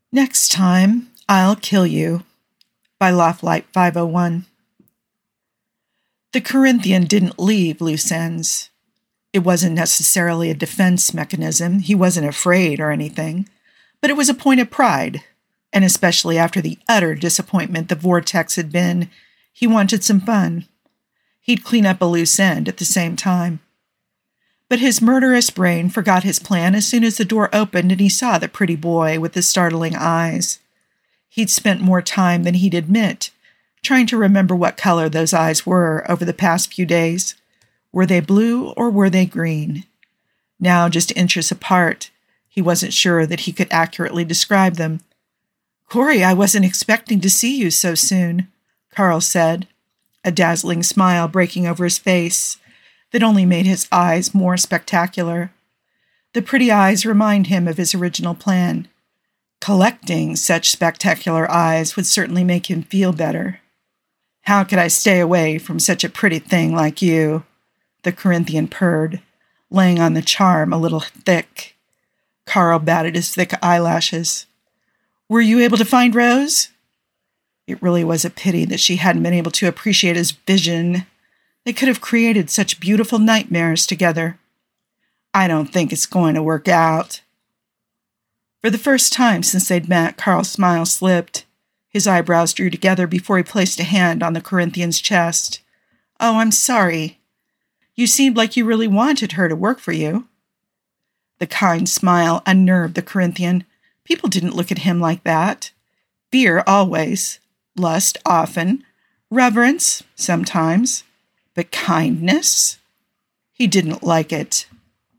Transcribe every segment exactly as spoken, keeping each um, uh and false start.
Next Time, I'll Kill You by Loflight five oh one. The Corinthian didn't leave loose ends. It wasn't necessarily a defense mechanism. He wasn't afraid or anything, but it was a point of pride, and especially after the utter disappointment the Vortex had been, he wanted some fun. He'd clean up a loose end at the same time. But his murderous brain forgot his plan as soon as the door opened and he saw the pretty boy with the startling eyes. He'd spent more time than he'd admit, trying to remember what color those eyes were over the past few days. Were they blue or were they green? Now, just inches apart, he wasn't sure that he could accurately describe them. "Corey, I wasn't expecting to see you so soon," Carl said, a dazzling smile breaking over his face that only made his eyes more spectacular. The pretty eyes remind him of his original plan. Collecting such spectacular eyes would certainly make him feel better. "How could I stay away from such a pretty thing like you?" the Corinthian purred, laying on the charm a little thick. Carl batted his thick eyelashes. "Were you able to find Rose?" It really was a pity that she hadn't been able to appreciate his vision. They could have created such beautiful nightmares together. "I don't think it's going to work out." For the first time since they'd met, Carl's smile slipped. His eyebrows drew together before he placed a hand on the Corinthian's chest. "Oh, I'm sorry. You seemed like you really wanted her to work for you." The kind smile unnerved the Corinthian. People didn't look at him like that. Fear always. Lust often. Reverence sometimes. But kindness? He didn't like it.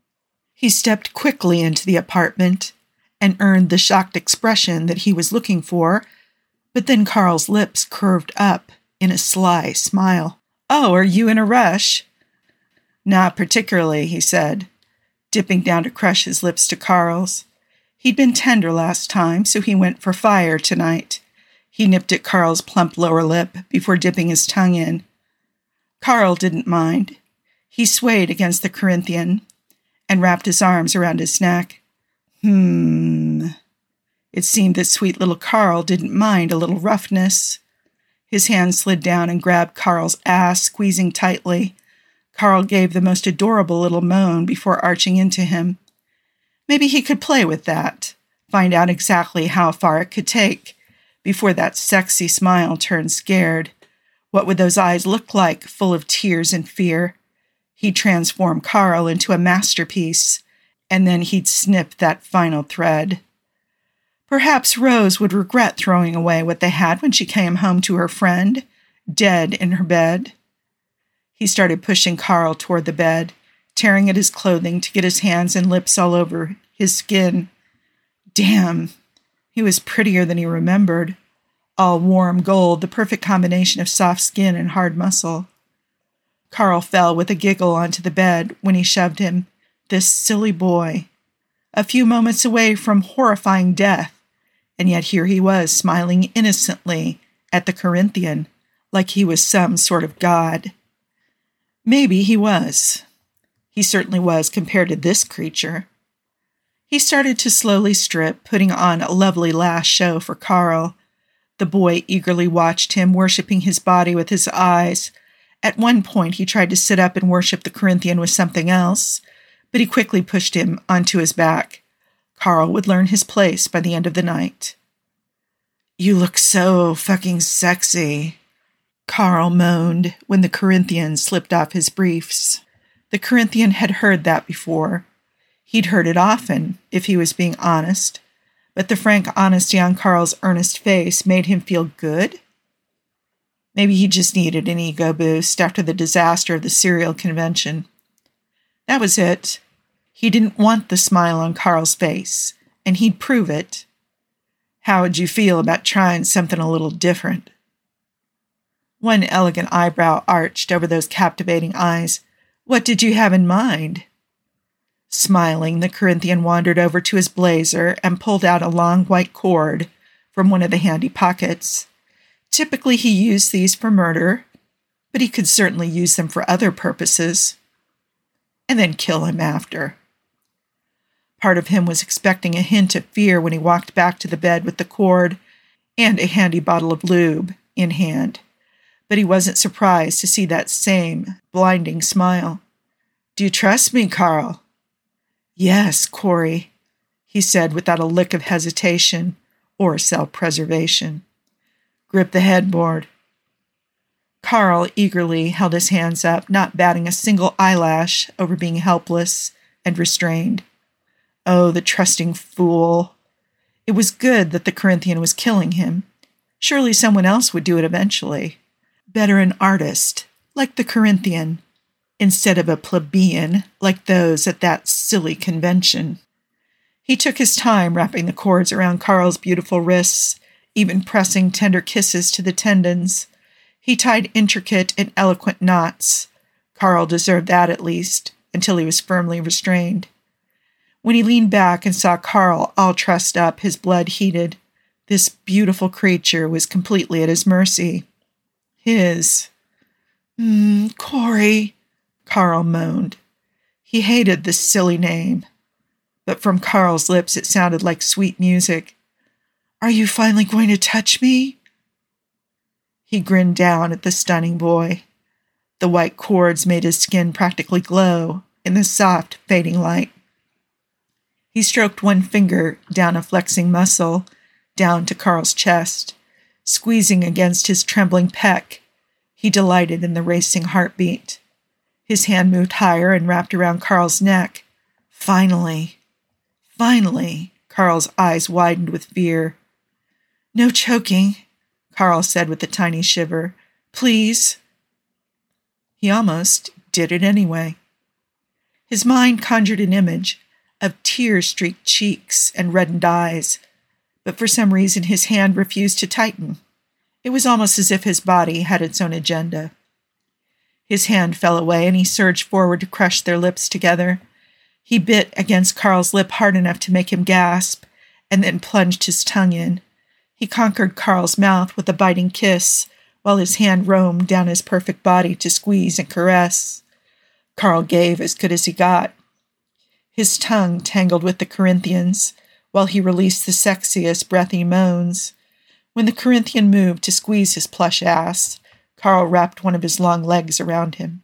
He stepped quickly into the apartment and earned the shocked expression that he was looking for, but then Carl's lips curved up in a sly smile. "Oh, are you in a rush?" "Not particularly," he said, dipping down to crush his lips to Carl's. He'd been tender last time, so he went for fire tonight. He nipped at Carl's plump lower lip before dipping his tongue in. Carl didn't mind. He swayed against the Corinthian and wrapped his arms around his neck. Hmm. It seemed that sweet little Carl didn't mind a little roughness. His hand slid down and grabbed Carl's ass, squeezing tightly. Carl gave the most adorable little moan before arching into him. Maybe he could play with that, find out exactly how far it could take, before that sexy smile turned scared. What would those eyes look like, full of tears and fear? He'd transform Carl into a masterpiece, and then he'd snip that final thread. Perhaps Rose would regret throwing away what they had when she came home to her friend, dead in her bed. He started pushing Carl toward the bed, tearing at his clothing to get his hands and lips all over his skin. Damn, he was prettier than he remembered. All warm gold, the perfect combination of soft skin and hard muscle. Carl fell with a giggle onto the bed when he shoved him. This silly boy. A few moments away from horrifying death, and yet here he was smiling innocently at the Corinthian, like he was some sort of god. Maybe he was. He certainly was compared to this creature. He started to slowly strip, putting on a lovely last show for Carl. The boy eagerly watched him, worshipping his body with his eyes. At one point, he tried to sit up and worship the Corinthian with something else, but he quickly pushed him onto his back. Carl would learn his place by the end of the night. "You look so fucking sexy," Carl moaned when the Corinthian slipped off his briefs. The Corinthian had heard that before. He'd heard it often, if he was being honest, but the frank honesty on Carl's earnest face made him feel good. Maybe he just needed an ego boost after the disaster of the cereal convention. That was it. He didn't want the smile on Carl's face, and he'd prove it. "How would you feel about trying something a little different?" One elegant eyebrow arched over those captivating eyes. "What did you have in mind?" Smiling, the Corinthian wandered over to his blazer and pulled out a long white cord from one of the handy pockets. Typically he used these for murder, but he could certainly use them for other purposes. And then kill him after. Part of him was expecting a hint of fear when he walked back to the bed with the cord and a handy bottle of lube in hand. But he wasn't surprised to see that same blinding smile. "Do you trust me, Carl?" "Yes, Corey," he said without a lick of hesitation or self-preservation. "Grip the headboard." Carl eagerly held his hands up, not batting a single eyelash over being helpless and restrained. Oh, the trusting fool. It was good that the Corinthian was killing him. Surely someone else would do it eventually. Better an artist, like the Corinthian, instead of a plebeian like those at that silly convention. He took his time wrapping the cords around Carl's beautiful wrists, even pressing tender kisses to the tendons. He tied intricate and eloquent knots. Carl deserved that at least, until he was firmly restrained. When he leaned back and saw Carl all trussed up, his blood heated. This beautiful creature was completely at his mercy. His. Mm, Corey, Carl moaned. He hated this silly name, but from Carl's lips it sounded like sweet music. "Are you finally going to touch me?" He grinned down at the stunning boy. The white cords made his skin practically glow in the soft, fading light. He stroked one finger down a flexing muscle, down to Carl's chest, squeezing against his trembling pec. He delighted in the racing heartbeat. His hand moved higher and wrapped around Carl's neck. Finally, finally, Carl's eyes widened with fear. "No choking," Carl said with a tiny shiver. "Please." He almost did it anyway. His mind conjured an image of tear-streaked cheeks and reddened eyes, but for some reason his hand refused to tighten. It was almost as if his body had its own agenda. His hand fell away, and he surged forward to crush their lips together. He bit against Carl's lip hard enough to make him gasp, and then plunged his tongue in. He conquered Carl's mouth with a biting kiss, while his hand roamed down his perfect body to squeeze and caress. Carl gave as good as he got. His tongue tangled with the Corinthian's, while he released the sexiest breathy moans. When the Corinthian moved to squeeze his plush ass, Carl wrapped one of his long legs around him.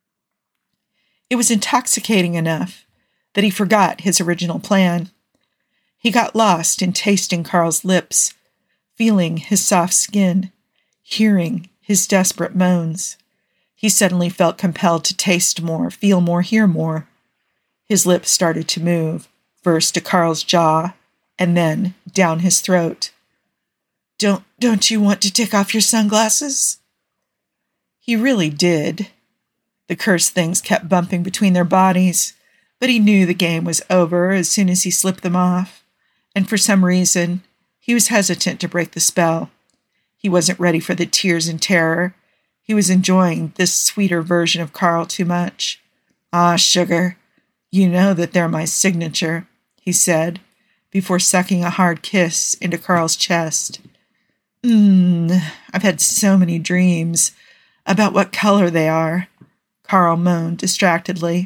It was intoxicating enough that he forgot his original plan. He got lost in tasting Carl's lips, feeling his soft skin, hearing his desperate moans. He suddenly felt compelled to taste more, feel more, hear more. His lips started to move, first to Carl's jaw, and then down his throat. Don't, don't you want to take off your sunglasses?" He really did. The cursed things kept bumping between their bodies, but he knew the game was over as soon as he slipped them off, and for some reason, he was hesitant to break the spell. He wasn't ready for the tears and terror. He was enjoying this sweeter version of Carl too much. "Ah, sugar, you know that they're my signature," he said, before sucking a hard kiss into Carl's chest. Mmm, I've had so many dreams about what color they are," Carl moaned distractedly.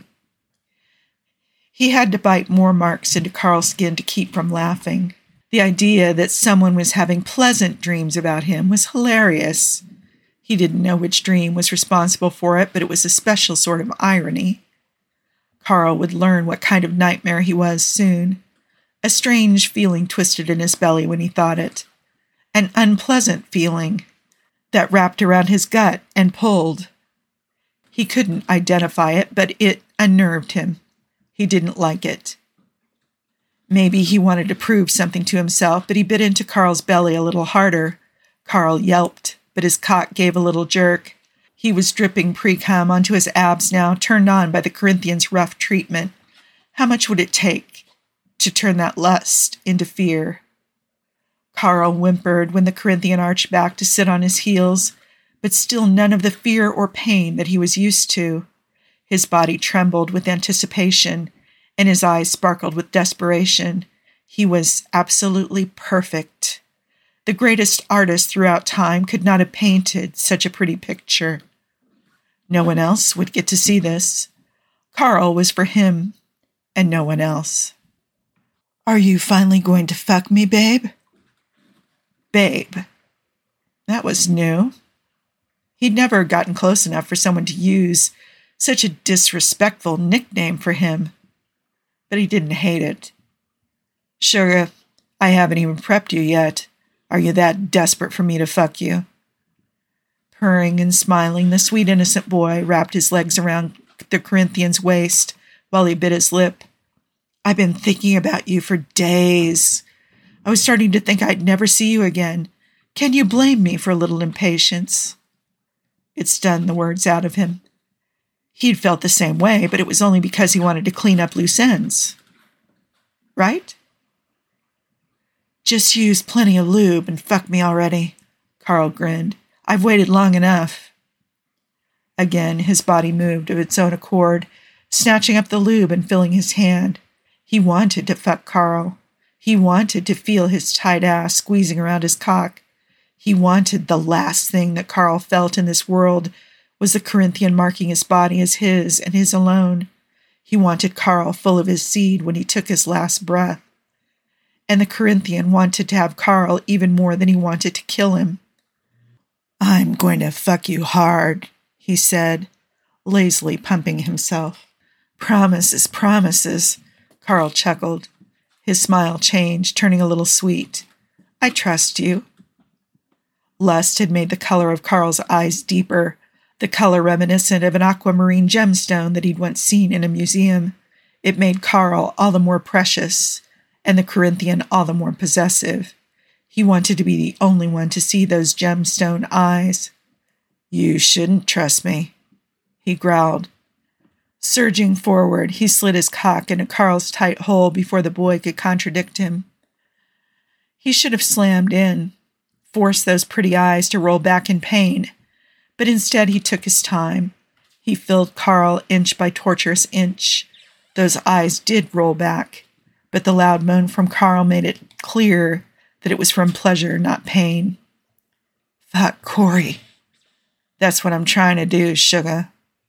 He had to bite more marks into Carl's skin to keep from laughing. The idea that someone was having pleasant dreams about him was hilarious. He didn't know which dream was responsible for it, but it was a special sort of irony. Carl would learn what kind of nightmare he was soon. A strange feeling twisted in his belly when he thought it. An unpleasant feeling that wrapped around his gut and pulled. He couldn't identify it, but it unnerved him. He didn't like it. Maybe he wanted to prove something to himself, but he bit into Carl's belly a little harder. Carl yelped, but his cock gave a little jerk. He was dripping pre-cum onto his abs now, turned on by the Corinthian's rough treatment. How much would it take to turn that lust into fear? Carl whimpered when the Corinthian arched back to sit on his heels, but still none of the fear or pain that he was used to. His body trembled with anticipation, and his eyes sparkled with desperation. He was absolutely perfect. The greatest artist throughout time could not have painted such a pretty picture. No one else would get to see this. Carl was for him, and no one else. Are you finally going to fuck me, babe? Babe. That was new. He'd never gotten close enough for someone to use such a disrespectful nickname for him. But he didn't hate it. Sugar, I haven't even prepped you yet. Are you that desperate for me to fuck you? Purring and smiling, the sweet innocent boy wrapped his legs around the Corinthian's waist while he bit his lip. I've been thinking about you for days. I was starting to think I'd never see you again. Can you blame me for a little impatience? It stunned the words out of him. He'd felt the same way, but it was only because he wanted to clean up loose ends. Right? Just use plenty of lube and fuck me already, Carl grinned. I've waited long enough. Again, his body moved of its own accord, snatching up the lube and filling his hand. He wanted to fuck Carl. He wanted to feel his tight ass squeezing around his cock. He wanted the last thing that Carl felt in this world was the Corinthian marking his body as his and his alone. He wanted Carl full of his seed when he took his last breath. And the Corinthian wanted to have Carl even more than he wanted to kill him. I'm going to fuck you hard, he said, lazily pumping himself. Promises, promises, Carl chuckled. His smile changed, turning a little sweet. I trust you. Lust had made the color of Carl's eyes deeper, the color reminiscent of an aquamarine gemstone that he'd once seen in a museum. It made Carl all the more precious, and the Corinthian all the more possessive. He wanted to be the only one to see those gemstone eyes. You shouldn't trust me, he growled. Surging forward, he slid his cock into Carl's tight hole before the boy could contradict him. He should have slammed in, forced those pretty eyes to roll back in pain, but instead he took his time. He filled Carl inch by torturous inch. Those eyes did roll back, but the loud moan from Carl made it clear that it was from pleasure, not pain. Fuck Corey. That's what I'm trying to do, sugar.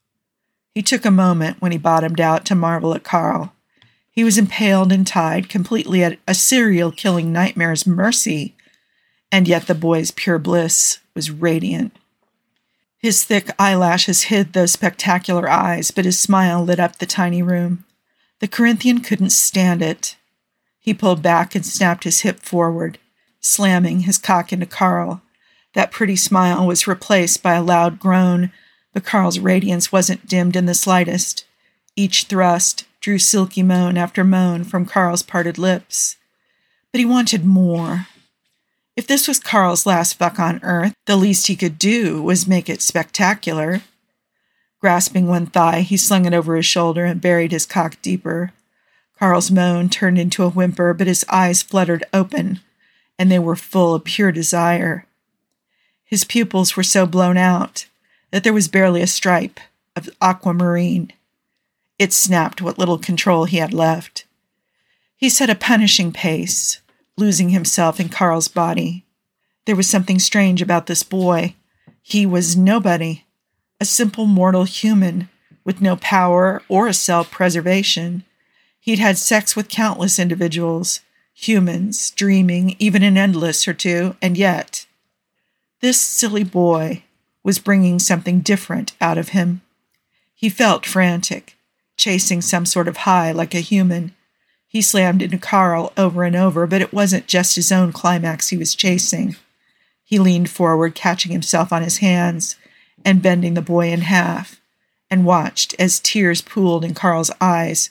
He took a moment when he bottomed out to marvel at Carl. He was impaled and tied completely at a serial-killing nightmare's mercy, and yet the boy's pure bliss was radiant. His thick eyelashes hid those spectacular eyes, but his smile lit up the tiny room. The Corinthian couldn't stand it. He pulled back and snapped his hip forward, slamming his cock into Carl. That pretty smile was replaced by a loud groan, but Carl's radiance wasn't dimmed in the slightest. Each thrust drew silky moan after moan from Carl's parted lips. But he wanted more. If this was Carl's last fuck on earth, the least he could do was make it spectacular. Grasping one thigh, he slung it over his shoulder and buried his cock deeper. Carl's moan turned into a whimper, but his eyes fluttered open, and they were full of pure desire. His pupils were so blown out that there was barely a stripe of aquamarine. It snapped what little control he had left. He set a punishing pace, losing himself in Carl's body. There was something strange about this boy. He was nobody, a simple mortal human with no power or self-preservation. He'd had sex with countless individuals, humans, dreaming even an endless or two, and yet this silly boy was bringing something different out of him. He felt frantic, chasing some sort of high like a human. He slammed into Carl over and over, but it wasn't just his own climax he was chasing. He leaned forward, catching himself on his hands and bending the boy in half, and watched as tears pooled in Carl's eyes.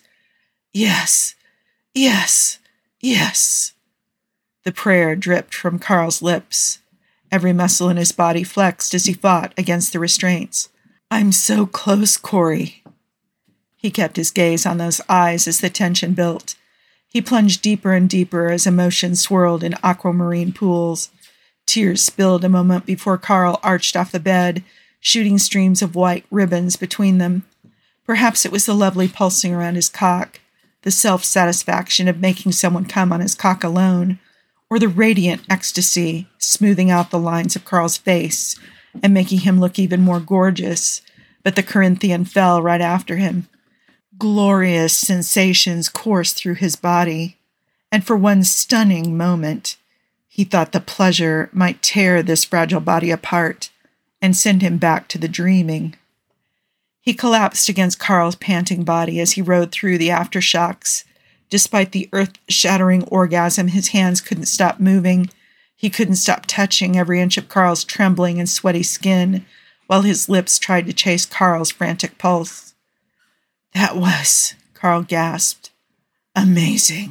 Yes, yes, yes. The prayer dripped from Carl's lips. Every muscle in his body flexed as he fought against the restraints. I'm so close, Corey. He kept his gaze on those eyes as the tension built. He plunged deeper and deeper as emotion swirled in aquamarine pools. Tears spilled a moment before Carl arched off the bed, shooting streams of white ribbons between them. Perhaps it was the lovely pulsing around his cock, the self-satisfaction of making someone come on his cock alone, or the radiant ecstasy smoothing out the lines of Carl's face and making him look even more gorgeous, but the Corinthian fell right after him. Glorious sensations coursed through his body, and for one stunning moment, he thought the pleasure might tear this fragile body apart and send him back to the dreaming. He collapsed against Carl's panting body as he rode through the aftershocks. Despite the earth-shattering orgasm, his hands couldn't stop moving. He couldn't stop touching every inch of Carl's trembling and sweaty skin, while his lips tried to chase Carl's frantic pulse. "That was," Carl gasped, "amazing."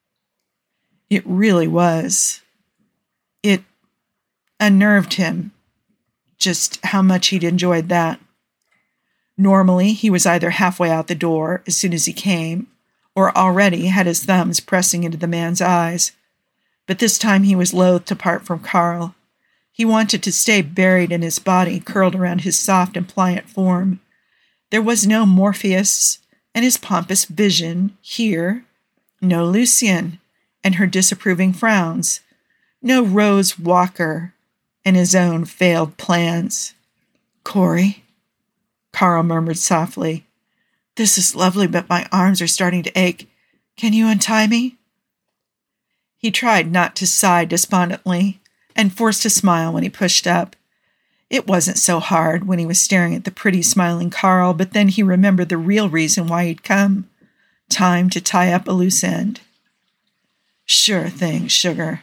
It really was. It unnerved him, just how much he'd enjoyed that. Normally, he was either halfway out the door as soon as he came, or already had his thumbs pressing into the man's eyes. But this time he was loath to part from Carl. He wanted to stay buried in his body, curled around his soft and pliant form. There was no Morpheus and his pompous vision here, no Lucien and her disapproving frowns, no Rose Walker and his own failed plans. "Corey," Carl murmured softly, "this is lovely, but my arms are starting to ache. Can you untie me?" He tried not to sigh despondently and forced a smile when he pushed up. It wasn't so hard when he was staring at the pretty, smiling Carl, but then he remembered the real reason why he'd come. Time to tie up a loose end. "Sure thing, sugar."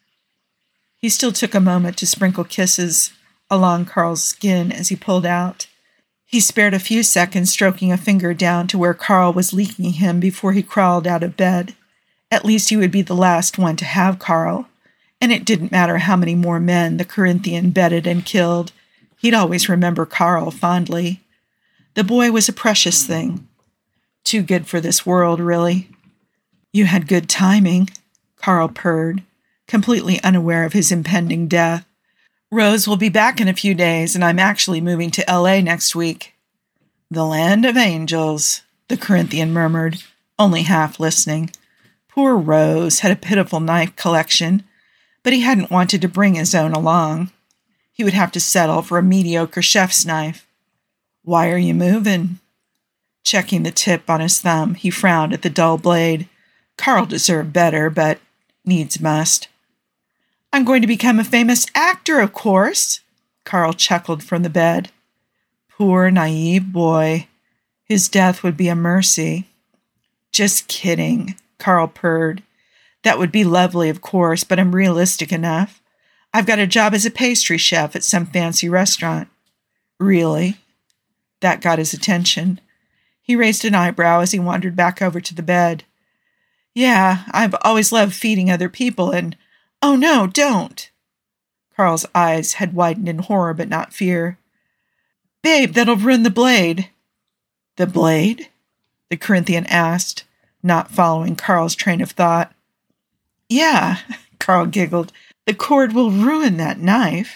He still took a moment to sprinkle kisses along Carl's skin as he pulled out. He spared a few seconds, stroking a finger down to where Carl was leaking him before he crawled out of bed. At least he would be the last one to have Carl, and it didn't matter how many more men the Corinthian bedded and killed. He'd always remember Carl fondly. The boy was a precious thing. Too good for this world, really. "You had good timing," Carl purred, completely unaware of his impending death. "Rose will be back in a few days, and I'm actually moving to L A next week." "The land of angels," the Corinthian murmured, only half listening. Poor Rose had a pitiful knife collection, but he hadn't wanted to bring his own along. He would have to settle for a mediocre chef's knife. "Why are you moving?" Checking the tip on his thumb, he frowned at the dull blade. Carl deserved better, but needs must. "I'm going to become a famous actor, of course," Carl chuckled from the bed. Poor, naive boy. His death would be a mercy. "Just kidding," Carl purred. "That would be lovely, of course, but I'm realistic enough. I've got a job as a pastry chef at some fancy restaurant." "Really?" That got his attention. He raised an eyebrow as he wandered back over to the bed. "Yeah, I've always loved feeding other people and—" "Oh, no, don't!" Carl's eyes had widened in horror but not fear. "Babe, that'll ruin the blade." "The blade?" the Corinthian asked, not following Carl's train of thought. "Yeah," Carl giggled. "The cord will ruin that knife."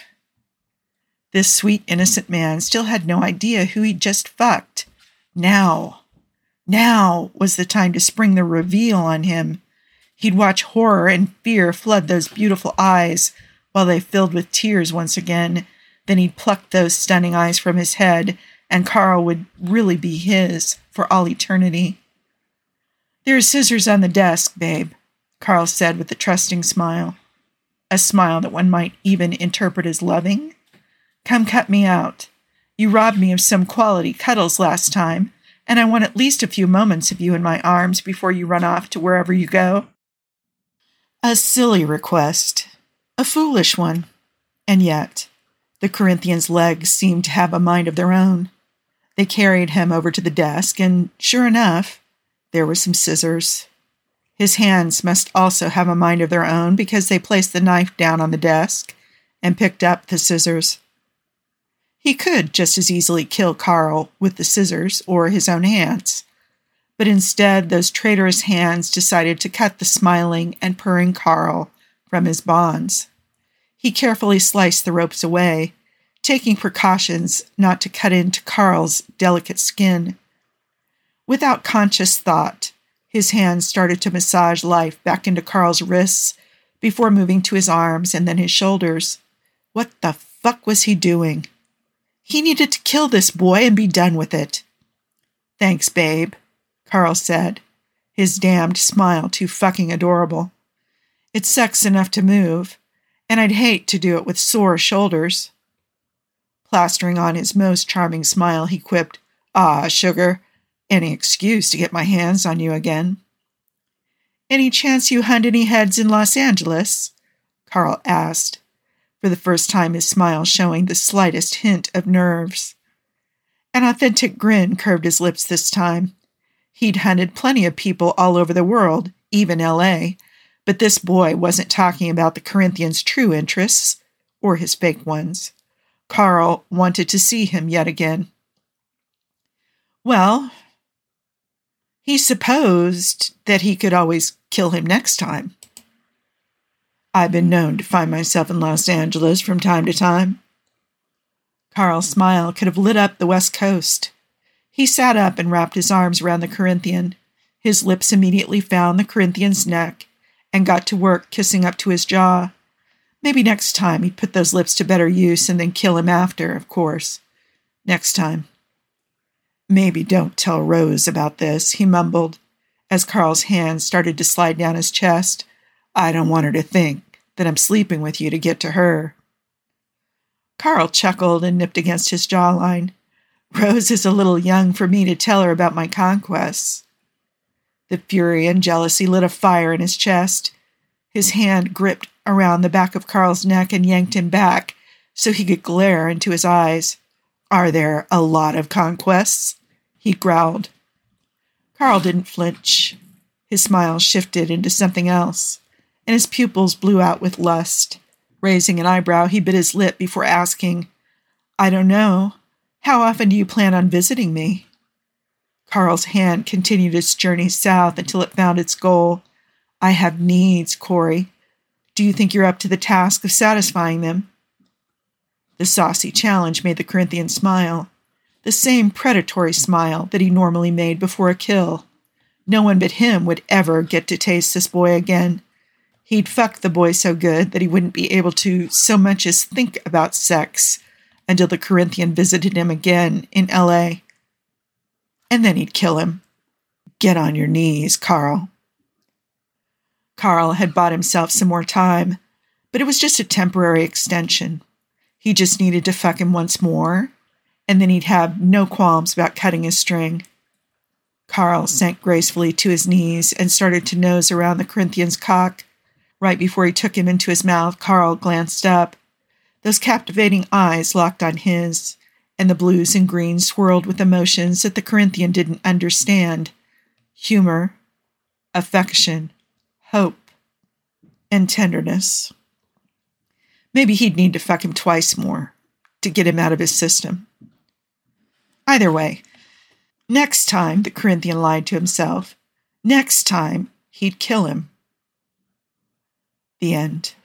This sweet, innocent man still had no idea who he'd just fucked. Now, now was the time to spring the reveal on him. He'd watch horror and fear flood those beautiful eyes while they filled with tears once again. Then he'd pluck those stunning eyes from his head, and Carl would really be his for all eternity. "There are scissors on the desk, babe," Carl said with a trusting smile. A smile that one might even interpret as loving. "Come cut me out. You robbed me of some quality cuddles last time, and I want at least a few moments of you in my arms before you run off to wherever you go." A silly request. A foolish one. And yet, the Corinthian's legs seemed to have a mind of their own. They carried him over to the desk, and sure enough, there were some scissors. His hands must also have a mind of their own because they placed the knife down on the desk and picked up the scissors. He could just as easily kill Carl with the scissors or his own hands. But instead, those traitorous hands decided to cut the smiling and purring Carl from his bonds. He carefully sliced the ropes away, taking precautions not to cut into Carl's delicate skin. Without conscious thought, his hands started to massage life back into Carl's wrists before moving to his arms and then his shoulders. What the fuck was he doing? He needed to kill this boy and be done with it. "Thanks, babe," Carl said, his damned smile too fucking adorable. It's sex enough to move, and I'd hate to do it with sore shoulders. Plastering on his most charming smile, he quipped, "Ah, sugar, any excuse to get my hands on you again." "Any chance you hunt any heads in Los Angeles?" Carl asked, for the first time his smile showing the slightest hint of nerves. An authentic grin curved his lips this time. He'd hunted plenty of people all over the world, even L A, but this boy wasn't talking about the Corinthian's true interests, or his fake ones. Carl wanted to see him yet again. Well, he supposed that he could always kill him next time. I've been known to find myself in Los Angeles from time to time. Carl's smile could have lit up the West Coast. He sat up and wrapped his arms around the Corinthian. His lips immediately found the Corinthian's neck and got to work kissing up to his jaw. Maybe next time he'd put those lips to better use and then kill him after, of course. Next time. Maybe don't tell Rose about this, he mumbled, as Carl's hand started to slide down his chest. I don't want her to think that I'm sleeping with you to get to her. Carl chuckled and nipped against his jawline. Rose is a little young for me to tell her about my conquests. The fury and jealousy lit a fire in his chest. His hand gripped around the back of Carl's neck and yanked him back so he could glare into his eyes. Are there a lot of conquests? He growled. Carl didn't flinch. His smile shifted into something else, and his pupils blew out with lust. Raising an eyebrow, he bit his lip before asking, I don't know. How often do you plan on visiting me? Carl's hand continued its journey south until it found its goal. I have needs, Corey. Do you think you're up to the task of satisfying them? The saucy challenge made the Corinthian smile, the same predatory smile that he normally made before a kill. No one but him would ever get to taste this boy again. He'd fuck the boy so good that he wouldn't be able to so much as think about sex until the Corinthian visited him again in L A. And then he'd kill him. Get on your knees, Carl. Carl had bought himself some more time, but it was just a temporary extension. He just needed to fuck him once more, and then he'd have no qualms about cutting his string. Carl sank gracefully to his knees and started to nose around the Corinthian's cock. Right before he took him into his mouth, Carl glanced up. Those captivating eyes locked on his, and the blues and greens swirled with emotions that the Corinthian didn't understand. Humor, affection, hope, and tenderness. Maybe he'd need to fuck him twice more to get him out of his system. Either way, next time, the Corinthian lied to himself, next time he'd kill him. The end.